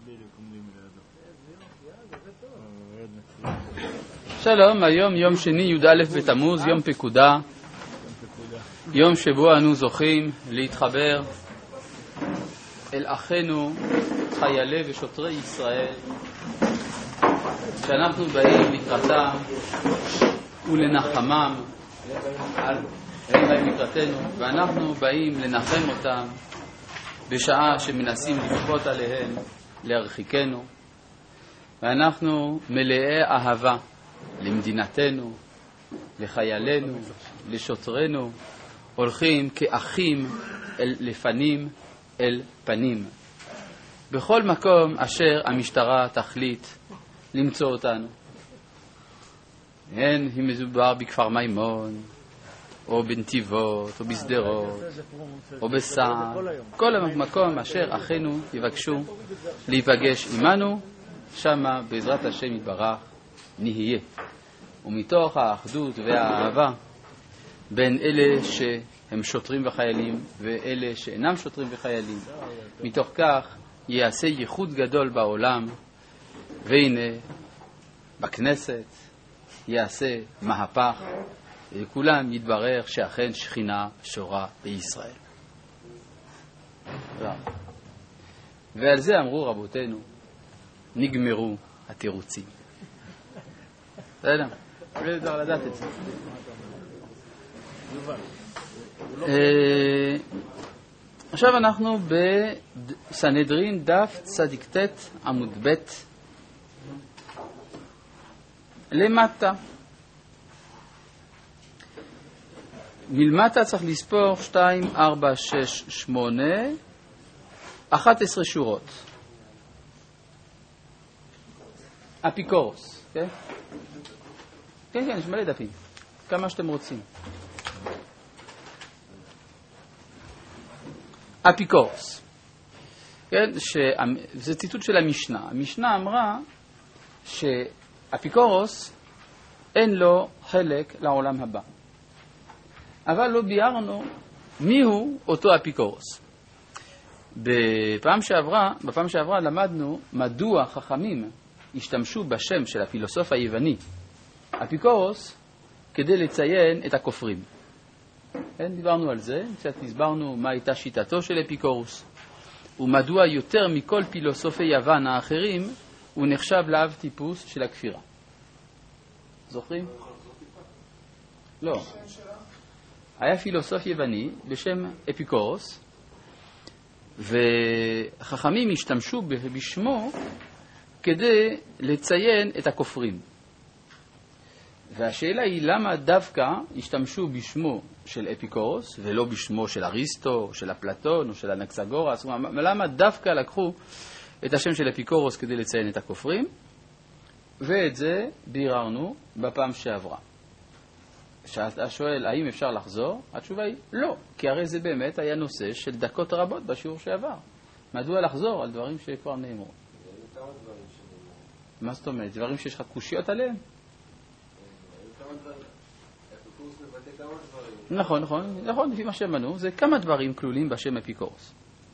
שלום, היום יום שני י"א בתמוז, יום פקודה, יום שבו אנו זוכים להתחבר אל אחינו חיילי ושוטרי ישראל, שאנחנו באים לקראתם ולנחמם, הם באים לקראתנו ואנחנו באים לנחם אותם בשעה שמנסים לכפות עליהם להרחיקנו, ואנחנו מלאי אהבה למדינתנו, לחיילינו, לשוטרינו, הולכים כאחים לפנים אל פנים בכל מקום אשר המשטרה תחליט למצוא אותנו, הן אם מדובר בכפר מימון או בנתיבות או בסדרות או בסער, כל מקום אשר אחינו יבקשו להיפגש עמנו, שמה בעזרת השם יתברך נהיה. ומתוך האחדות והאהבה בין אלה שהם שוטרים וחיילים ואלה שאינם שוטרים וחיילים, מתוך כך יעשה ייחוד גדול בעולם, והנה בכנסת יעשה מהפך, וכולם יתברר שאכן שכינה שורה בישראל. ועל זה אמרו רבותינו, נגמרו התירוצים. בסדר? אפשר לדעת את זה. עכשיו אנחנו בסנהדרין דף צדיק ט' עמוד ב' למטה. מלמטה צריך לספור 2, 4, 6, 8, 11 שורות. אפיקורוס, כן? כן, יש מלא דפים, כמה שאתם רוצים. אפיקורוס, כן? זה ציטוט של המשנה. המשנה אמרה שאפיקורוס אין לו חלק לעולם הבא. אבל לא ביארנו מיהו אותו אפיקורוס. בפעם שעברה למדנו מדוע חכמים השתמשו בשם של הפילוסוף היווני אפיקורוס כדי לציין את הכופרים. כן, דיברנו על זה, קצת הסברנו מה הייתה שיטתו של אפיקורוס ומדוע יותר מכל פילוסופי יוון האחרים הוא נחשב לאב טיפוס של הכפירה. זוכרים? לא. היה פילוסוף יווני בשם אפיקורוס, וחכמים השתמשו בשמו כדי לציין את הכופרים. והשאלה היא למה דווקא השתמשו בשמו של אפיקורוס ולא בשמו של אריסטו, של אפלטון או של אנקסגורס. למה דווקא לקחו את השם של אפיקורוס כדי לציין את הכופרים? ואת זה ביררנו בפעם שעברה. כשאתה שואל האם אפשר לחזור, התשובה היא לא, כי הרי זה באמת היה נושא של דקות רבות בשיעור שעבר. מדוע לחזור על דברים שכבר נאמרו? מה זאת אומרת? דברים שיש לך קושיות עליהם? נכון, לפי מה שמנו, זה כמה דברים כלולים בשם אפיקורוס.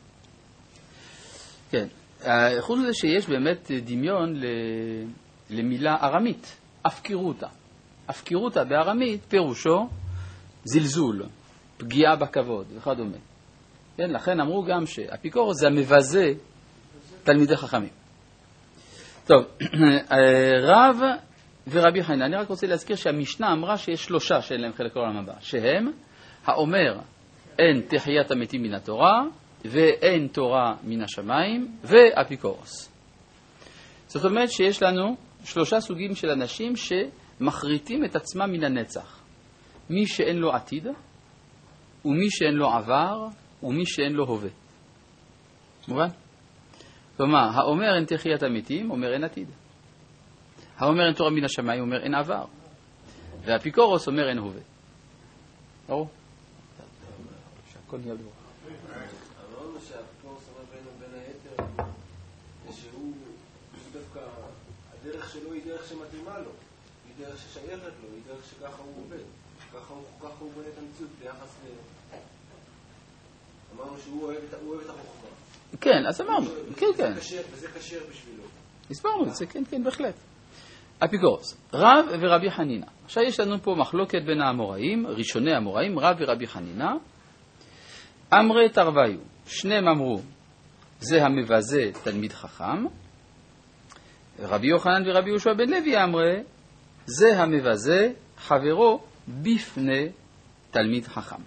כן, חוץ מזה שיש באמת דמיון למילה ארמית, אפקירותה. אפקירותה בארמית פירושו זלזול, פגיעה בכבוד וכדומה. כן, לכן אמרו גם שאפיקורוס זה המבזה תלמידי חכמים. טוב, רב ורבי חנינא, אני רק רוצה להזכיר שהמשנה אמרה שיש 3 שאין להם חלק לעולם הבא, שהם האומר אין תחיית המתים מן התורה ואין תורה מן השמיים ואפיקורוס. זאת אומרת שיש לנו 3 סוגים של אנשים שמחריטים את עצמם מן הנצח. מי שאין לו עתיד ומי שאין לו עבר ומי שאין לו הווה. מובן? כלומר, האומר אין תחיית המתים אומר אין עתיד. האומר אין תורה מן השמיים אומר אין עבר. והאפיקורוס אומר אין הווה. ברור? שהכל נהיה ברור. אמרנו שהאפיקורוס אומר בין היתר שהוא דווקא הדרך שלו היא דרך שמתאימה לו, היא דרך ששייכת לו, היא דרך שככה הוא עובד, ככה הוא בונה את המציאות ביחס אמרנו שהוא אוהב את החוכמה. כן, אז אמרנו, כן, כן. וזה קשר בשבילו. הסברנו את זה, כן, כן, בהחלט. אפיקורוס, רב ורבי חנינה. עכשיו יש לנו פה מחלוקת בין האמוראים, ראשוני האמוראים, רב ורבי חנינה. אמרי תרוויו, שניהם אמרו, זה המבזה תלמיד חכם. רבי יוחנן ורבי יהושע בן לוי אמרי, זה המבזה חברו בפני תלמיד חכם.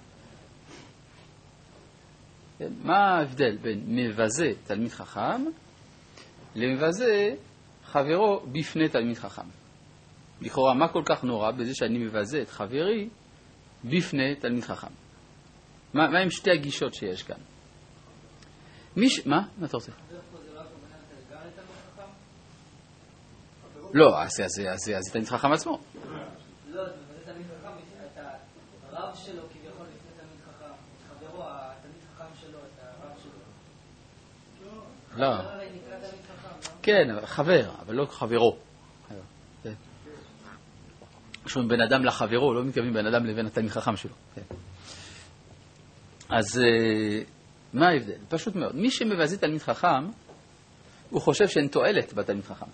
מה ההבדל בין מבזה תלמיד חכם למבזה חברו בפני תלמיד חכם? לכאורה, מה כל כך נורא בזה שאני מבזה את חברי בפני תלמיד חכם? מה הם שתי הגישות שיש כאן? מה אתה רוצה? לא, אז זה תלמיד חכם עצמו. לא, זה תלמיד חכם, את הרב שלו כביכול לפני תלמיד חכם, את חברו, התלמיד חכם שלו, את הרב שלו. לא. כן, חבר, אבל לא חברו. כשאומרים בן אדם לחברו, לא מתכוונים בן אדם לבין התלמיד חכם שלו. אז מה ההבדל? פשוט מאוד. מי שמבזה תלמיד חכם, הוא חושב שאין תועלת בתלמיד חכם.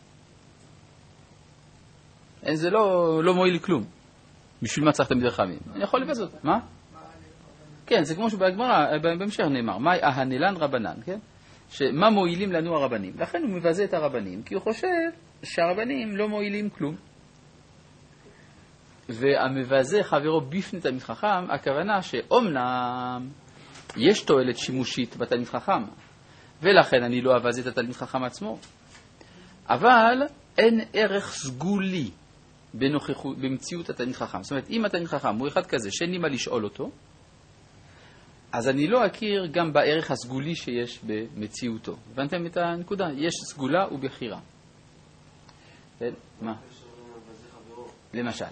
זה לא מועיל כלום. בשביל מה צריך תלמיד חכמים? אני יכול לבזות. מה? כן, זה כמו שבגמרא, בהמשך נאמר, מה ההנלן רבנן, כן? שמה מועילים לנו הרבנים? לכן הוא מבזה את הרבנים, כי הוא חושב שהרבנים לא מועילים כלום. והמבזה חברו בפני תלמיד חכם, הכוונה שאומנם יש תועלת שימושית בתלמיד חכם, ולכן אני לא אבזה את התלמיד חכם עצמו. אבל אין ערך סגולי במציאות התלמיד חכם. זאת אומרת, אם התלמיד חכם הוא אחד כזה שאין לי מה לשאול אותו, אז אני לא אכיר גם בערך הסגולי שיש במציאותו. הבנתם את הנקודה? יש סגולה ובחירה. כן? מה? למשל.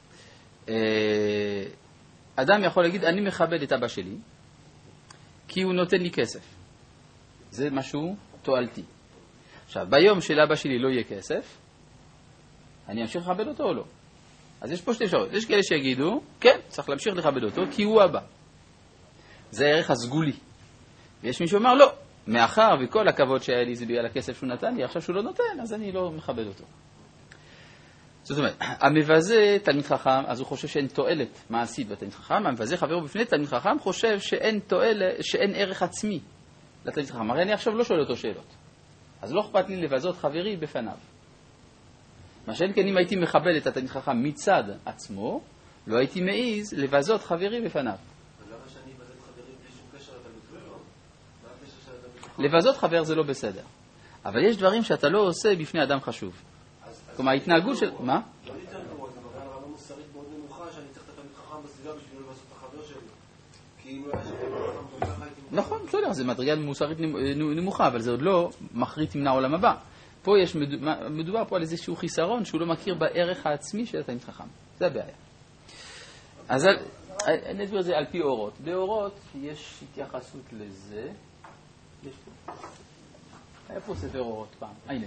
אדם יכול להגיד, אני מכבד את אבא שלי, כי הוא נותן לי כסף. זה משהו תועלתי. עכשיו, ביום שלאבא שלי לא יהיה כסף, אני אמשיך לכבד אותו או לא? אז יש פה שתי אפשרויות. יש כאלה שיגידו, כן, צריך להמשיך לכבד אותו, כי הוא אבא. זה הערך הסגולי. ויש מי שאומר, לא, מאחר וכל הכבוד שהיה לי זה בגלל הכסף שהוא נתן לי, עכשיו שהוא לא נותן, אז אני לא מכבד אותו. זאת אומרת, המבזה תלמיד חכם, אז הוא חושב שאין תועלת מעשית בתלמיד חכם, המבזה חברו בפני תלמיד חכם חושב שאין תועלת, שאין ערך עצמי לתלמיד חכם. הרי אני עכשיו לא שואל אותו שאלות. אז לא אכפת לי לבזות חברי בפניו. מה שאין כן אם הייתי מכבד את התלמיד חכם מצד עצמו, לא הייתי מעיז לבזות חברי בפניו. למה שאני אבזת חברי בלי שום קשר לתלמיד חכם? מה הקשר של התלמיד חכם? לבזות חבר זה לא בסדר. אבל יש דברים שאתה לא עושה בפני אדם חשוב. כלומר, ההתנהגות של... מה? לא יותר גרוע, זה מראה על רמה מוסרית מאוד נמוכה שאני צריך את התלמיד חכם בסביבה בשביל לבזות את החבר שלי. כי אם לא היה שתלמיד חכם גם ככה הייתי... נכון, בסדר, זה מדרגה מוסרית נמוכה, אבל זה עוד לא מחריט מן העולם הבא. פה יש, מדובר פה על איזשהו חיסרון שהוא לא מכיר בערך העצמי של התלמיד חכם. זה הבעיה. אז אני אסביר את זה על פי אורות. באורות יש התייחסות לזה. יש פה. היה פה ספר אורות פעם. הנה.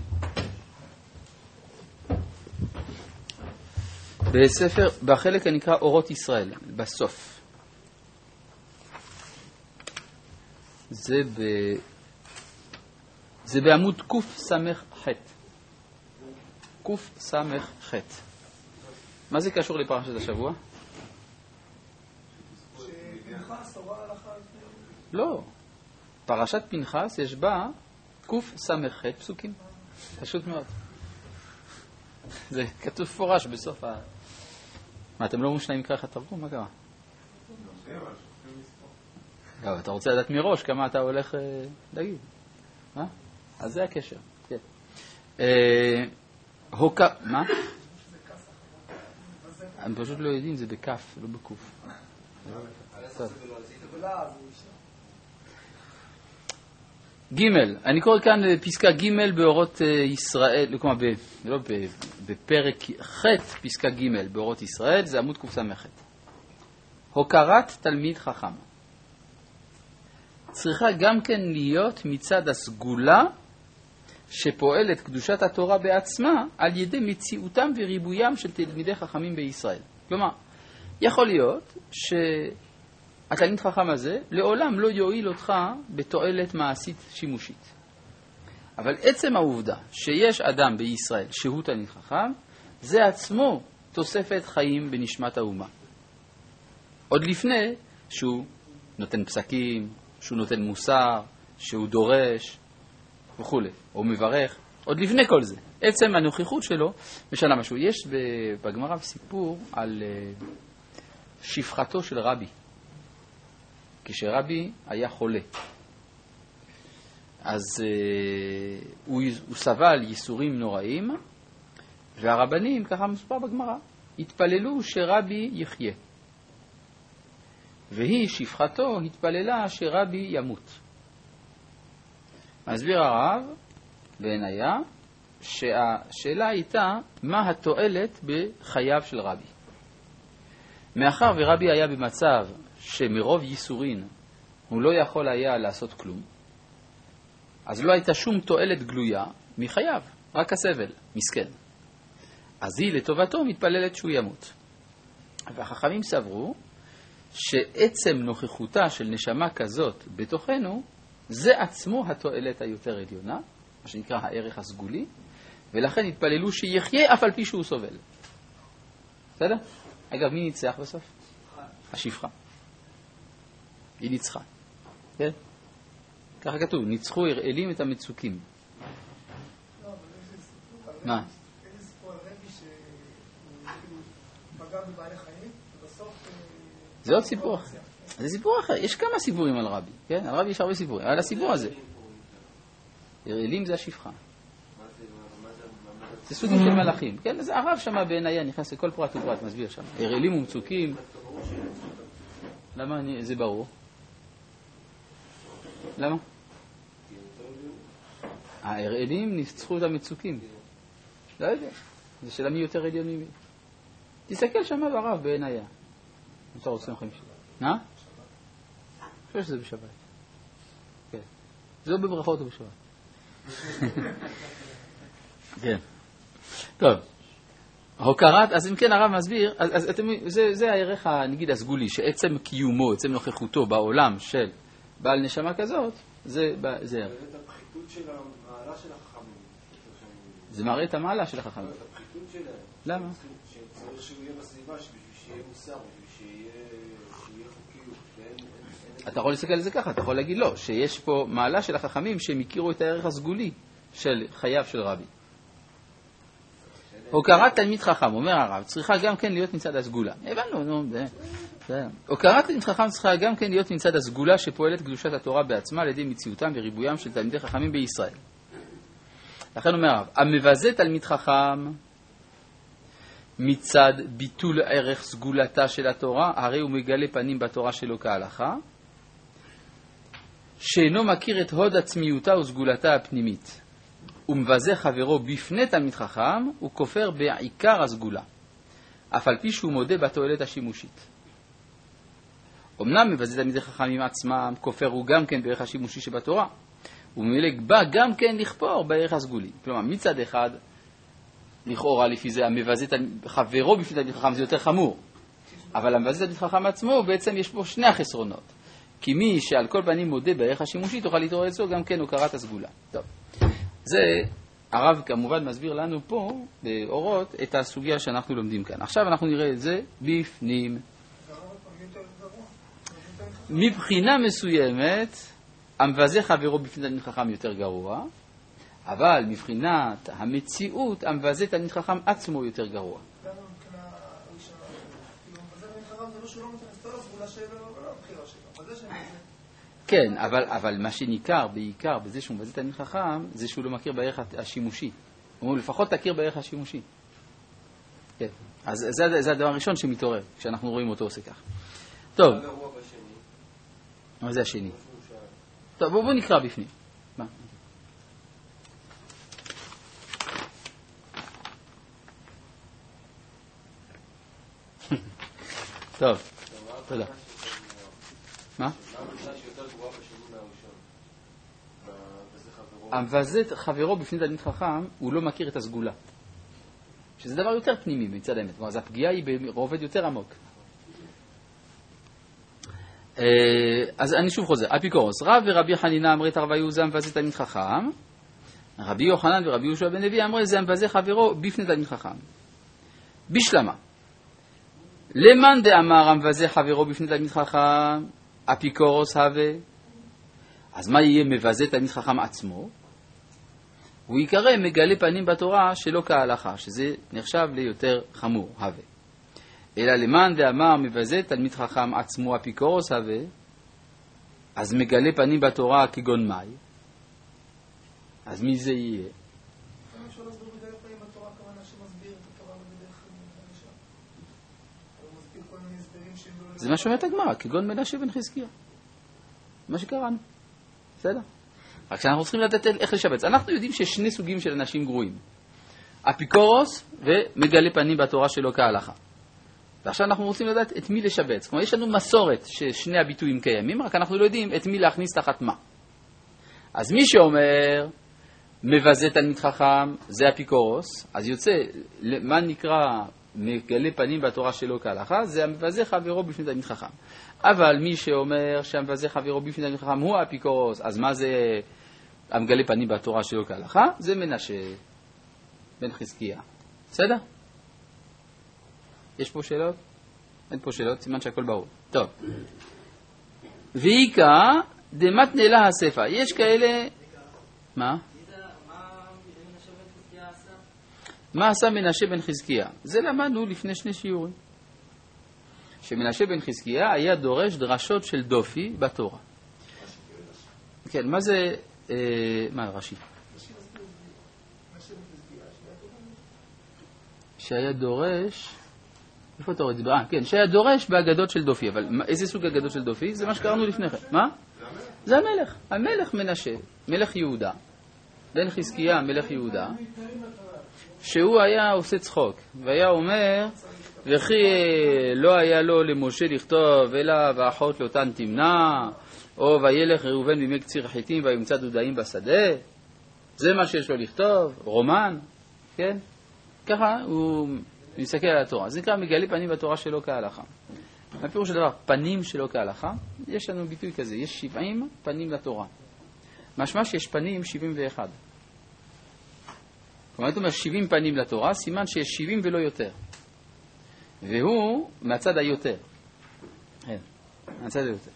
בספר, בחלק הנקרא אורות ישראל, בסוף. זה בעמוד קוף סמך חט. קוף סמך חט. מה זה קשור לפרשת השבוע? שפנחס הורה הלכה. לא. פרשת פנחס יש בה קוף סמך חט פסוקים. פשוט מאוד. זה כתוב פורש בסוף ה... מה, אתם לא מושלמים לקרוא לך תרגום? מה קרה? לא, אתה רוצה לדעת מראש כמה אתה הולך להגיד. מה? אז זה הקשר. כן. מה? הם פשוט לא יודעים, זה בכף, לא בקוף. ג' אני קורא כאן פסקה ג' באורות ישראל, כלומר, לא בפרק ח' פסקה ג' באורות ישראל, זה עמוד קס"ח. הוקרת תלמיד חכם. צריכה גם כן להיות מצד הסגולה שפועלת קדושת התורה בעצמה על ידי מציאותם וריבוים של תלמידי חכמים בישראל. כלומר, יכול להיות התלמיד חכם הזה לעולם לא יועיל אותך בתועלת מעשית שימושית. אבל עצם העובדה שיש אדם בישראל שהוא תלמיד חכם, זה עצמו תוספת חיים בנשמת האומה. עוד לפני שהוא נותן פסקים, שהוא נותן מוסר, שהוא דורש וכו', או מברך, עוד לפני כל זה. עצם הנוכחות שלו משנה משהו. יש בגמרא סיפור על שפחתו של רבי. כשרבי היה חולה, אז הוא סבל ייסורים נוראים, והרבנים, ככה מסופר בגמרא, התפללו שרבי יחיה. והיא, שפחתו, התפללה שרבי ימות. מסביר הרב בעינייה שהשאלה הייתה מה התועלת בחייו של רבי. מאחר ורבי היה במצב שמרוב ייסורין הוא לא יכול היה לעשות כלום, אז לא הייתה שום תועלת גלויה מחייו, רק הסבל, מסכן. אז היא לטובתו מתפללת שהוא ימות. והחכמים סברו שעצם נוכחותה של נשמה כזאת בתוכנו, זה עצמו התועלת היותר עליונה, מה שנקרא הערך הסגולי, ולכן התפללו שיחיה אף על פי שהוא סובל. בסדר? אגב, מי ניצח בסוף? השפחה. היא ניצחה. כן? ככה כתוב, ניצחו הראלים את המצוקים. לא, אבל איזה סיפור, מה? איזה סיפור על רבי שהוא פגע בבעלי חיים, ובסוף... זה עוד סיפור אחר. זה סיפור אחר. יש כמה סיפורים על רבי. כן? על רבי יש הרבה סיפורים. על הסיפור הזה. הראלים זה השפחה. זה סוגים של מלאכים. כן? אז הרב שמה בעינייה נכנס לכל פרט ופרט, מסביר שם. הראלים ומצוקים. למה זה ברור? למה? ההראלים ניצחו את המצוקים. לא יודע. זה שאלה מי יותר עליון ממי. תסתכל שמה ברב בעינייה. אתה רוצה לכם שלה. אני חושב שזה בשבת. כן. זה לא בברכות או בשבת. כן. טוב. הוקרת, אז אם כן הרב מסביר, אז זה הערך, נגיד, הסגולי, שעצם קיומו, עצם נוכחותו בעולם של בעל נשמה כזאת, זה ערך. את הפחיתות של המעלה של החכמים. זה מראה את המעלה של החכמים. את הפחיתות שלהם. למה? שצריך שהוא יהיה בסביבה, בשביל שיהיה מוסר, בשביל שיהיה חוקיות. אתה יכול להסתכל על זה ככה, אתה יכול להגיד לא, שיש פה מעלה של החכמים שהם הכירו את הערך הסגולי של חייו של רבי. הוקרת תלמיד חכם, אומר הרב, צריכה גם כן להיות מצד הסגולה. הבנו, נו, זה. הוקרת תלמיד חכם צריכה גם כן להיות מצד הסגולה שפועלת קדושת התורה בעצמה על ידי מציאותם וריבוים של תלמידי חכמים בישראל. לכן אומר הרב, המבזה תלמיד חכם מצד ביטול ערך סגולתה של התורה, הרי הוא מגלה פנים בתורה שלו כהלכה, שאינו מכיר את הוד עצמיותה וסגולתה הפנימית. הוא מבזה חברו בפני תלמיד חכם, הוא כופר בעיקר הסגולה, אף על פי שהוא מודה בתועלת השימושית. אמנם מבזה תלמידי חכמים עצמם, כופר הוא גם כן בערך השימושי שבתורה, וממילא בא גם כן לכפור בערך הסגולי. כלומר, מצד אחד, לכאורה לפי זה, המבזה חברו בפני תלמיד חכם זה יותר חמור, אבל המבזה תלמיד חכם עצמו, בעצם יש בו שני החסרונות. כי מי שעל כל פנים מודה בערך השימושי, תוכל להתעורר אצלו גם כן הוקרת הסגולה. טוב. זה, הרב כמובן מסביר לנו פה, באורות, את הסוגיה שאנחנו לומדים כאן. עכשיו אנחנו נראה את זה בפנים. מבחינה מסוימת, המבזה חברו בפני תלמיד חכם יותר גרוע, אבל מבחינת המציאות, המבזה תלמיד חכם עצמו יותר גרוע. למה מבחינה ראשונה? כאילו, המבזה תלמיד חכם זה לא שהוא לא נותן את הסגולה שלו, ולא הבחירה שלו. מבזה שמבזה. כן, אבל מה שניכר בעיקר בזה שהוא מבזה תלמיד חכם, זה שהוא לא מכיר בערך השימושי. הוא אומר, לפחות תכיר בערך השימושי. כן, אז זה הדבר הראשון שמתעורר, כשאנחנו רואים אותו עושה כך. טוב. מה זה השני? טוב, בואו נקרא בפנים. מה? טוב, תודה. מה? המבזה חברו בפני תלמיד חכם, הוא לא מכיר את הסגולה. שזה דבר יותר פנימי מצד האמת. אז הפגיעה היא ברובד יותר עמוק. אז אני שוב חוזר, אפיקורוס, רב ורבי חנינה אמרי תרוויו זה המבזה תלמיד חכם, רבי יוחנן ורבי יהושע בן לוי אמרי זה המבזה חברו בפני תלמיד חכם. בשלמה, למאן דאמר המבזה חברו בפני תלמיד חכם, אפיקורוס הווה, אז מה יהיה מבזה תלמיד חכם עצמו? הוא יקרא מגלה פנים בתורה שלא כהלכה, שזה נחשב ליותר חמור, הווה. אלא למאן דאמר מבזה תלמיד חכם עצמו אפיקורוס הווה, אז מגלה פנים בתורה כגון מאי. אז מי זה יהיה? אפשר להסביר מגלה פנים בתורה כמובן שמסביר את התורה בדרך חדשה. הוא מסביר כל מיני הסברים שהם לא... זה מה שאומרת הגמרא, כגון מנשה בן חזקיה. מה שקראנו. בסדר? רק שאנחנו צריכים לדעת איך לשבץ. אנחנו יודעים שיש שני סוגים של אנשים גרועים. אפיקורוס ומגלה פנים בתורה שלא כהלכה. ועכשיו אנחנו רוצים לדעת את מי לשבץ. כלומר, יש לנו מסורת ששני הביטויים קיימים, רק אנחנו לא יודעים את מי להכניס תחת מה. אז מי שאומר מבזה תלמיד חכם, זה אפיקורוס, אז יוצא, מה נקרא מגלה פנים בתורה שלא כהלכה? זה המבזה חברו בפני תלמיד חכם. אבל מי שאומר שהמבזה חברו בפני תלמיד חכם הוא אפיקורוס, אז מה זה המגלה פנים בתורה שלא כהלכה? זה מנשה בן חזקיה. בסדר? יש פה שאלות? אין פה שאלות, סימן שהכל ברור. טוב. ואיקה דמת נלה הספר. יש כאלה... מה? מה עשה מנשה בן חזקיה? זה למדנו לפני שני שיעורים. שמנשה בן חזקיה היה דורש דרשות של דופי בתורה. כן, מה זה... מה, רש"י? שהיה דורש... איפה אתה רואה את זה? כן, שהיה דורש באגדות של דופי, אבל איזה סוג אגדות של דופי? זה מה שקראנו לפני כן. מה? זה המלך. המלך מנשה, מלך יהודה, בן חזקיה, מלך יהודה, שהוא היה עושה צחוק, והיה אומר, וכי לא היה לו למשה לכתוב, אלא ואחות לאותן תמנע, או וילך ראובן בימי קציר חיטים וימצא דודאים בשדה, זה מה שיש לו לכתוב, רומן, כן? ככה הוא מסתכל על התורה. זה נקרא מגלה פנים בתורה שלא כהלכה. הפירוש של דבר, פנים שלא כהלכה, יש לנו ביטוי כזה, יש 70 פנים לתורה. משמע שיש פנים 71. כלומר, זאת אומרת 70 פנים לתורה, סימן שיש 70 ולא יותר. והוא מהצד היותר. כן, מהצד היותר.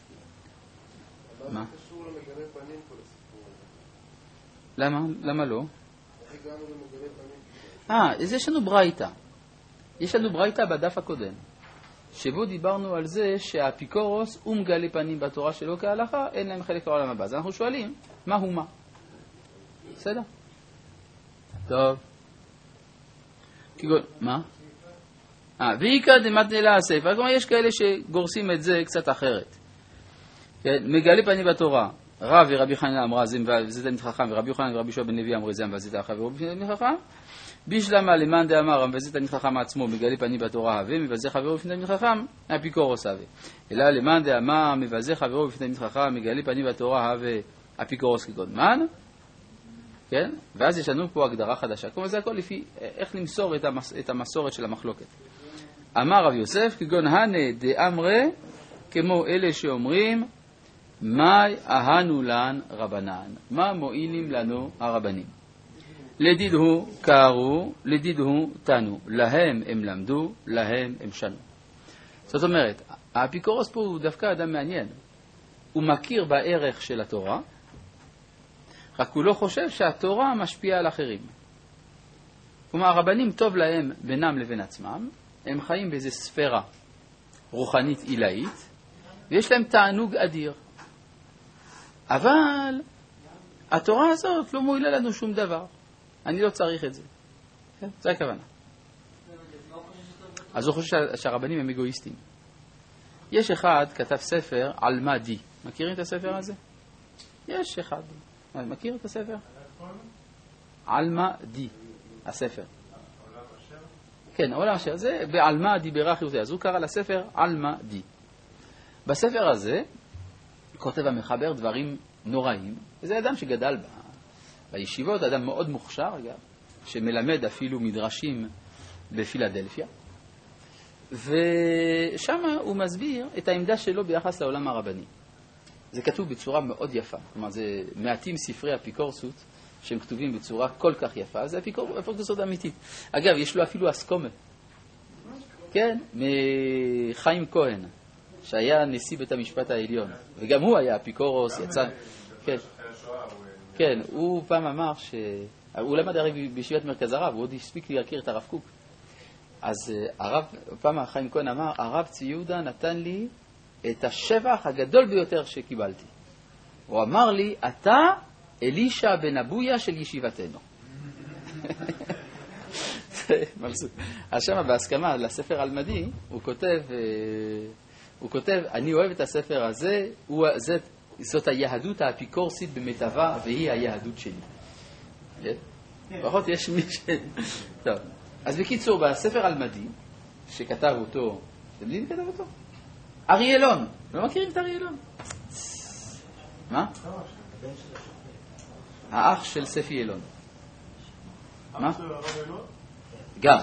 מה? קשור למגלה פנים כל הסיפור הזה. למה? למה לא? איך הגענו למגלה פנים? אז יש לנו ברייתא. יש לנו ברייתא בדף הקודם. שבו דיברנו על זה שהאפיקורוס הוא מגלה פנים בתורה שלא כהלכה, אין להם חלק לעולם הבא. אז אנחנו שואלים, מה הוא מה? בסדר? טוב. כגון, מה? ואיקא דמת נלה הספר. כלומר, יש כאלה שגורסים את זה קצת אחרת. מגלה פנים בתורה. רב ורבי חנינה אמרה זה תלמיד חכם, ורבי יוחנן ורבי יהושע בן לוי אמרו זה המבזה חברו בפני תלמיד חכם. בשלמה למאן דאמר המבזה תלמיד חכם עצמו מגלה פנים בתורה הווה, מבזה חברו בפני תלמיד חכם, אפיקורוס הווה. אלא למאן דאמר מבזה חברו בפני תלמיד חכם מגלה פנים בתורה הווה, אפיקורוס כגון מן. כן? ואז יש לנו פה הגדרה חדשה. כלומר זה הכל לפי איך למסור את המסורת של המחלוקת. אמר רב יוסף כגון הנה דאמרה, כמו אלה שאומרים מאי אהנו לן רבנן, מה מועילים לנו הרבנים? לדידהו קראו, לדידהו תנו, להם הם למדו, להם הם שנו. זאת אומרת, האפיקורוס פה הוא דווקא אדם מעניין. הוא מכיר בערך של התורה, רק הוא לא חושב שהתורה משפיעה על אחרים. כלומר, הרבנים טוב להם בינם לבין עצמם, הם חיים באיזו ספירה רוחנית עילאית, ויש להם תענוג אדיר. אבל התורה הזאת לא מועילה לנו שום דבר. אני לא צריך את זה. זה הכוונה. אז הוא חושב שהרבנים הם אגואיסטים. יש אחד כתב ספר על מה די. מכירים את הספר הזה? יש אחד. מכיר את הספר? על מה די. הספר. כן, עולם אשר. זה בעל מה די ברח יהודי. אז הוא קרא לספר על מה די. בספר הזה כותב המחבר דברים נוראים. וזה אדם שגדל בישיבות, אדם מאוד מוכשר, אגב, שמלמד אפילו מדרשים בפילדלפיה. ושם הוא מסביר את העמדה שלו ביחס לעולם הרבני. זה כתוב בצורה מאוד יפה, כלומר זה מעטים ספרי אפיקורסות שהם כתובים בצורה כל כך יפה, זה אפיקורסות אמיתית. אגב, יש לו אפילו אסקומה, כן, מחיים כהן, שהיה נשיא בית המשפט העליון, וגם הוא היה אפיקורוס, יצא, כן, כן, הוא פעם אמר הוא למד הרי בישיבת מרכז הרב, הוא עוד הספיק להכיר את הרב קוק. אז פעם חיים כהן אמר, הרב צבי יהודה נתן לי את השבח הגדול ביותר שקיבלתי. הוא אמר לי, אתה אלישע בן אבויה של ישיבתנו. מבסוט. אז שמה בהסכמה לספר אלמדי, הוא כותב, אני אוהב את הספר הזה, זאת היהדות האפיקורסית במיטבה, והיא היהדות שלי. פחות יש מי טוב. אז בקיצור, בספר אלמדי, שכתב אותו, אתם יודעים כתב אותו? אריה אלון. לא מכירים את אריה אלון? מה? האח של ספי אלון. מה? גם.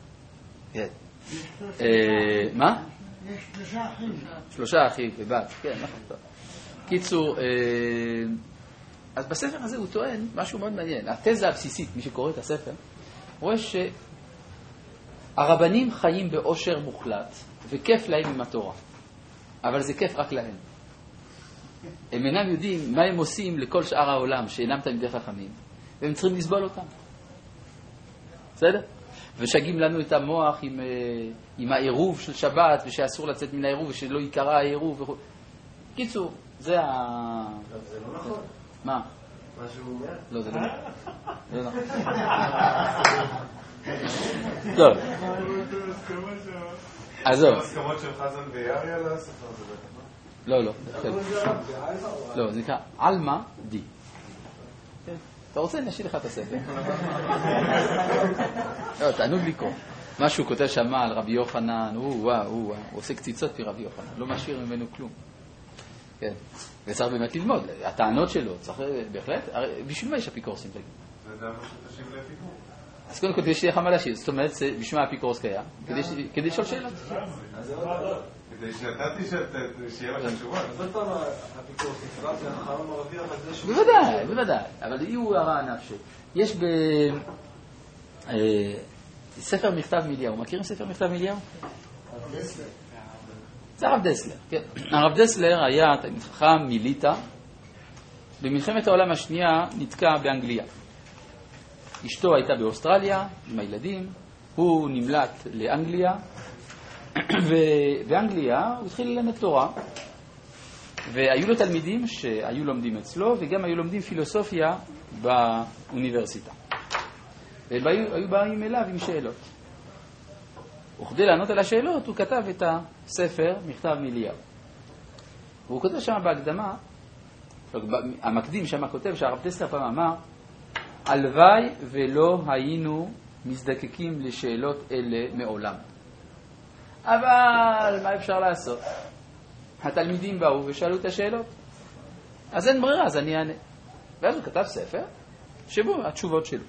מה? יש 3 אחים. 3 אחים ובת, כן, נכון. טוב. קיצור, אז בספר הזה הוא טוען משהו מאוד מעניין. התזה הבסיסית, מי שקורא את הספר, רואה שהרבנים חיים באושר מוחלט, וכיף להם עם התורה. אבל זה כיף רק להם. הם אינם יודעים מה הם עושים לכל שאר העולם שאינם תלמידי חכמים, והם צריכים לסבול אותם. בסדר? ושגים לנו את המוח עם העירוב של שבת, ושאסור לצאת מן העירוב, ושלא יקרה העירוב וכו'. קיצור, זה זה לא נכון. מה? מה שהוא אומר? לא, זה לא נכון. זה לא נכון. טוב. עזוב. הסכמות של חזן ויאריה לספר הזה בטח, לא, לא. לא, זה נקרא אלמה די. אתה רוצה? נשאיר לך את הספר. לא, תענוג לקרוא. מה שהוא כותב שם על רבי יוחנן, הוא עושה קציצות מרבי יוחנן, לא משאיר ממנו כלום. כן. וצריך באמת ללמוד. הטענות שלו, צריך בהחלט, בשביל מה יש אפיקורסים? זה דווקא שתשיב לאפיקור. אז קודם כל, יש לך מה להשיב. זאת אומרת, בשביל מה אפיקורס קיים? כדי לשאול שאלות. כדי שנתתי שיהיה לך תשובה. אז עוד פעם האפיקורס נפרד לאחרון מרוויח על זה שהוא... בוודאי, בוודאי. אבל הוא הרע נפשו. יש בספר מכתב מאליהו. מכירים ספר מכתב מאליהו? זה הרב דסלר. כן. הרב דסלר היה תלמיד חכם מליטא. במלחמת העולם השנייה נתקע באנגליה. אשתו הייתה באוסטרליה עם הילדים, הוא נמלט לאנגליה, ובאנגליה הוא התחיל ללמד תורה, והיו לו תלמידים שהיו לומדים אצלו, וגם היו לומדים פילוסופיה באוניברסיטה. והם היו באים אליו עם שאלות. וכדי לענות על השאלות, הוא כתב את הספר מכתב מאליהו. והוא כותב שם בהקדמה, המקדים שם כותב שהרב דסלר פעם אמר, הלוואי ולא היינו מזדקקים לשאלות אלה מעולם. אבל מה אפשר לעשות? התלמידים באו ושאלו את השאלות. אז אין ברירה, אז אני אענה. ואז הוא כתב ספר שבו התשובות שלו.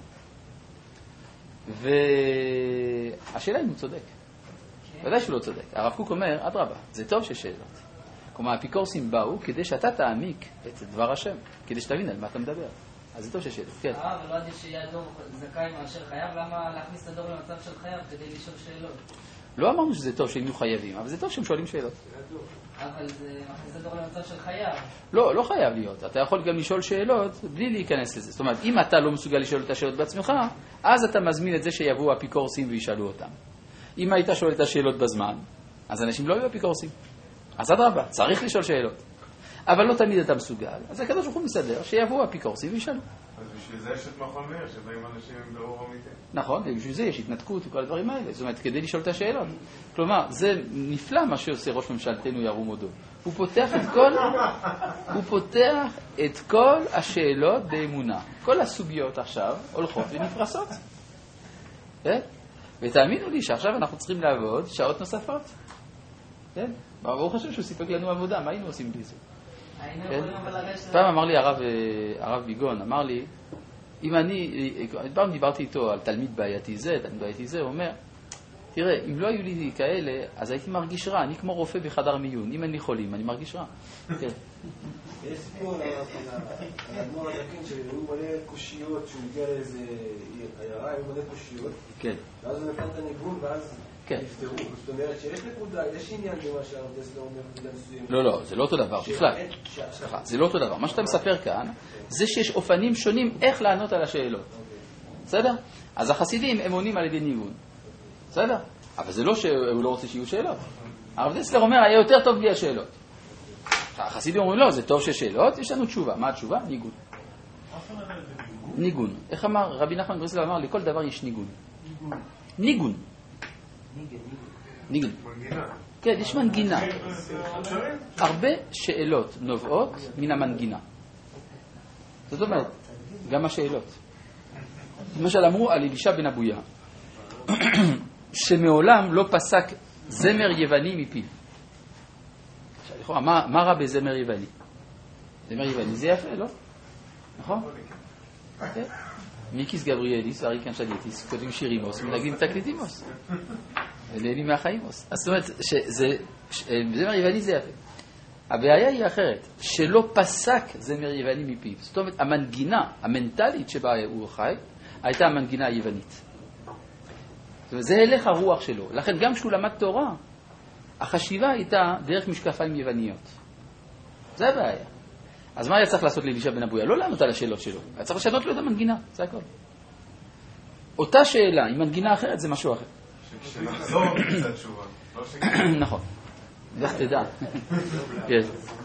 והשאלה אם הוא צודק. ודאי שהוא לא צודק. הרב קוק אומר, אדרבה, זה טוב ששאלות. כלומר, האפיקורסים באו כדי שאתה תעמיק את דבר השם, כדי שתבין על מה אתה מדבר. אז זה טוב ששאלות, כן. ולא עדיף שיהיה דור זכאי מאשר חייב, למה להכניס את הדור למצב של חייב כדי לשאול שאלות? לא אמרנו שזה טוב שהם יהיו חייבים, אבל זה טוב שהם שואלים שאלות. אבל זה מכניס את הדור למצב של חייב. לא, לא חייב להיות. אתה יכול גם לשאול שאלות בלי להיכנס לזה. זאת אומרת, אם אתה לא מסוגל לשאול את השאלות בעצמך, אז אתה מזמין את זה שיבואו אפיקורסים וישאלו אותם. אם היית שואל את השאלות בזמן, אז אנשים לא יהיו אפיקורסים. אז אדרבה, צריך לשאול שאלות. אבל לא תמיד אתה מסוגל. אז הקדוש ברוך הוא מסדר שיבואו אפיקורסים וישאלו. אז בשביל זה יש את מכון מאיר, שבאים אנשים עם ברור אמיתי. נכון, ובשביל זה יש התנתקות וכל הדברים האלה. זאת אומרת, כדי לשאול את השאלות. כלומר, זה נפלא מה שעושה ראש ממשלתנו ירום הודו. הוא פותח את כל השאלות באמונה. כל הסוגיות עכשיו הולכות ונפרסות. כן? ותאמינו לי שעכשיו אנחנו צריכים לעבוד שעות נוספות. כן? ברוך השם שהוא סיפק לנו עבודה, מה היינו עושים בלי זה? פעם אמר לי הרב ביגון, אמר לי, אם פעם דיברתי איתו על תלמיד בעייתי זה, הוא אומר, תראה, אם לא היו לי כאלה, אז הייתי מרגיש רע. אני כמו רופא בחדר מיון. אם אני חולים, אני מרגיש רע. יש סיפור על האדמו"ר הזקן שהיו מלא קושיות, שהוא הגיע לאיזה עיירה, היו מלא קושיות. כן. ואז הוא נתן את הניגון, ואז נפטרו. זאת אומרת שיש נקודה, יש עניין במה שהרב דסלר אומר במידה מסוימת. לא, זה לא אותו דבר, בכלל. זה לא אותו דבר. מה שאתה מספר כאן, זה שיש אופנים שונים איך לענות על השאלות. בסדר? אז החסידים הם עונים על ידי ניגון. בסדר? אבל זה לא שהוא לא רוצה שיהיו שאלות. הרב דסלר אומר, היה יותר טוב בלי השאלות. החסידים אומרים, לא, זה טוב שיש שאלות, יש לנו תשובה. מה התשובה? ניגון. ניגון. איך אמר? רבי נחמן מברסלב אמר, לכל דבר יש ניגון. ניגון. ניגון. כן, יש מנגינה. הרבה שאלות נובעות מן המנגינה. זאת אומרת, גם השאלות. למשל אמרו על אלישע בן אבויה, שמעולם לא פסק זמר יווני מפיו. מה רע בזמר יווני? זמר יווני זה יפה, לא? נכון? מיקיס גבריאליס ואריק אנשליטיס כותבים שירימוס, מנגנים תקליטימוס. ונהנים מהחיימוס. זאת אומרת, זמר יווני זה יפה. הבעיה היא אחרת, שלא פסק זמר יווני מפיו. זאת אומרת, המנגינה, המנטלית שבה הוא חי, הייתה המנגינה היוונית. זאת אומרת, זה הלך הרוח שלו. לכן גם כשהוא למד תורה, החשיבה הייתה דרך משקפיים יווניות. זה הבעיה. אז מה היה צריך לעשות לאלישע בן אבויה? לא לענות על השאלות שלו. היה צריך לשנות לו את המנגינה, זה הכל. אותה שאלה עם מנגינה אחרת זה משהו אחר. שנחזור קצת תשובה. נכון. לך תדע. כן.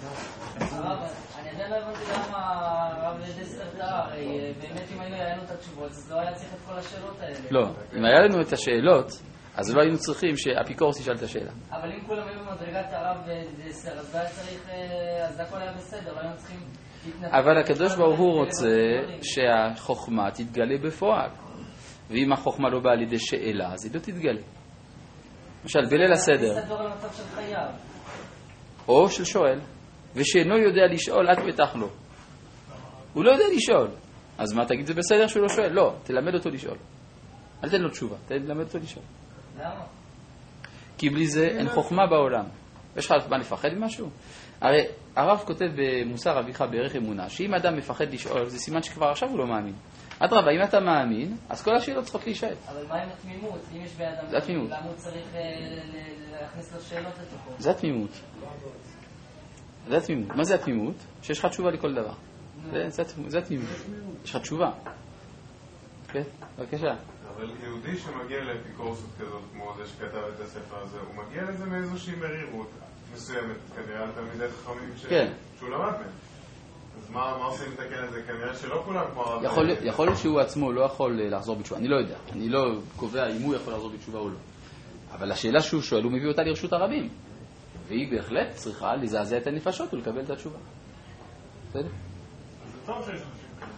אני עדיין לא הבנתי למה הרב דסלר טעה, הרי באמת אם היינו היה לנו את התשובות, אז לא היה צריך את כל השאלות האלה. לא, אם היה לנו את השאלות, אז לא היינו צריכים שהאפיקורס ישאל את השאלה. אבל אם כולם היו במדרגת הרב דסלר, אז לא היה צריך, אז הכל היה בסדר, לא היינו צריכים להתנתק. אבל הקדוש ברוך הוא רוצה שהחוכמה תתגלה בפועל. ואם החוכמה לא באה על ידי שאלה, אז היא לא תתגלה. למשל, בליל הסדר. זה סדר למצב של חייו. או של שואל. ושאינו יודע לשאול, את פתח לו. הוא לא יודע לשאול. אז מה, תגיד, זה בסדר שהוא לא שואל? לא, תלמד אותו לשאול. אל תן לו תשובה, תלמד אותו לשאול. למה? כי בלי זה אין חוכמה בעולם. יש לך מה לפחד ממשהו? הרי הרב כותב במוסר אביך בערך אמונה, שאם אדם מפחד לשאול, זה סימן שכבר עכשיו הוא לא מאמין. אדרבה, אם אתה מאמין, אז כל השאלות צריכות להישאל. אבל מה עם התמימות? אם יש באדם... זה התמימות. למה הוא צריך להכניס לו שאלות לתוכו? זה התמימות. זה התמימות. מה זה התמימות? שיש לך תשובה לכל דבר. זה התמימות. יש לך תשובה. כן? בבקשה. אבל יהודי שמגיע לאפיקורסות כזאת, כמו זה שכתב את הספר הזה, הוא מגיע לזה מאיזושהי מרירות מסוימת, כנראה על תלמידי חכמים שהוא למד מהם. אז מה עושים לתקן את זה? כנראה שלא כולם כמו הרב. יכול להיות שהוא עצמו לא יכול לחזור בתשובה. אני לא יודע. אני לא קובע אם הוא יכול לחזור בתשובה או לא. אבל השאלה שהוא שואל, הוא מביא אותה לרשות הרבים. והיא בהחלט צריכה לזעזע את הנפשות ולקבל את התשובה. בסדר? זה טוב שיש אנשים כאלה.